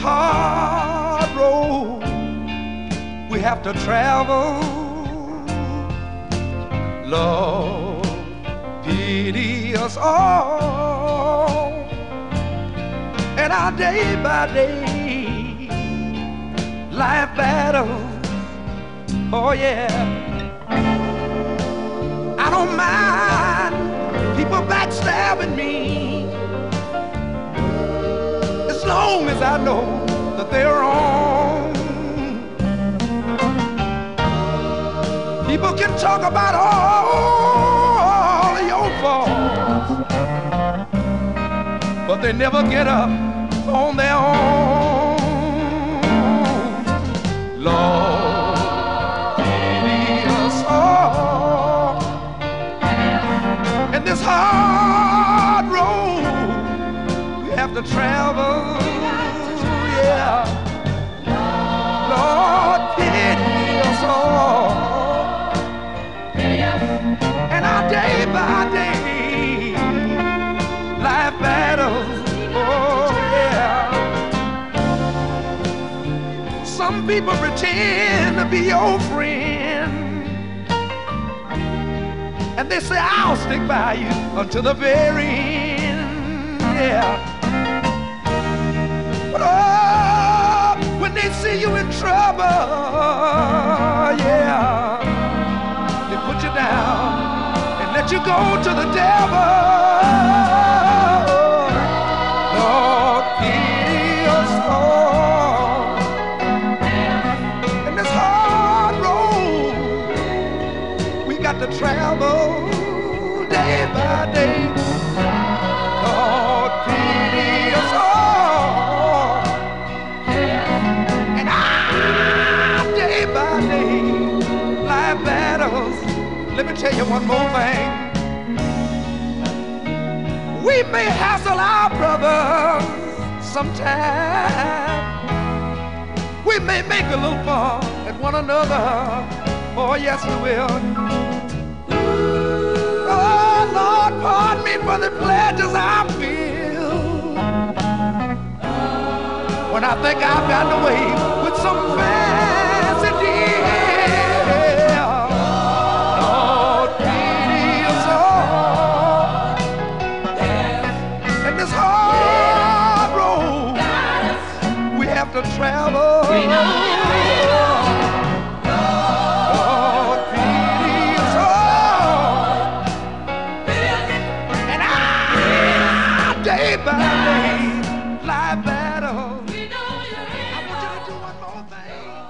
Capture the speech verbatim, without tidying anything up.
hard road we have to travel, Lord, pity us all. And our day by day life battles, oh yeah. I don't mind people backstabbing me, as long as I know that they're wrong. People can talk about all of your faults, but they never get up on their own. Lord, pity us all. And this hard road we have to travel, yeah. Lord, pity us all. And our day by day life battles, oh yeah. Some people pretend to be your friend, and they say I'll stick by you until the very end, yeah. But oh, when they see you in trouble, yeah, they put you down and let you go to the devil. Lord, pity us all. And this hard road we got to travel day by day. Lord, pity us all. And our day by day life battles. Let me tell you one more thing. We may hassle our brothers sometime. We may make a little fun at one another. Oh, yes, we will. Oh, Lord, pardon me for the pleasures I feel when I think I've gotten away with some fancy deal. Lord, pity us all. And this hard road we have to travel. Lord, pity us all. And our day by day life battles. I want you to do one more thing.